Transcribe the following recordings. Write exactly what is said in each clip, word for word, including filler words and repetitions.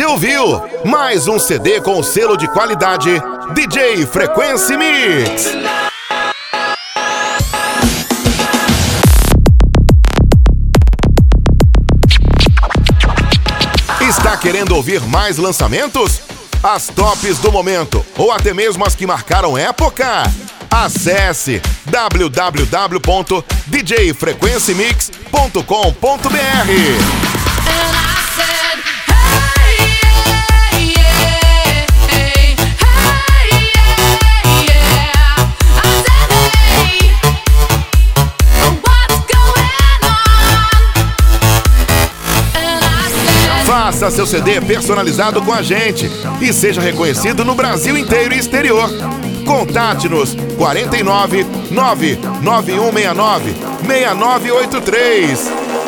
ouviu mais um C D com o selo de qualidade D J Frequency Mix. Está querendo ouvir mais lançamentos? As tops do momento ou até mesmo as que marcaram época? Acesse w w w ponto d j frequency mix ponto com ponto b r. Faça seu C D personalizado com a gente e seja reconhecido no Brasil inteiro e exterior. Contate-nos quarenta e nove, nove nove um seis nove, seis nove oito três.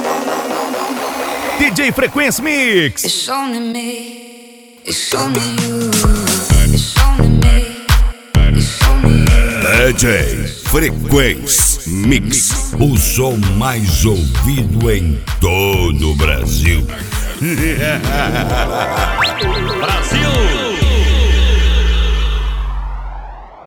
D J Frequency Mix. It's only me, it's only you, it's only me, it's only you. D J Frequency Mix, o som mais ouvido em todo o Brasil. Brasil!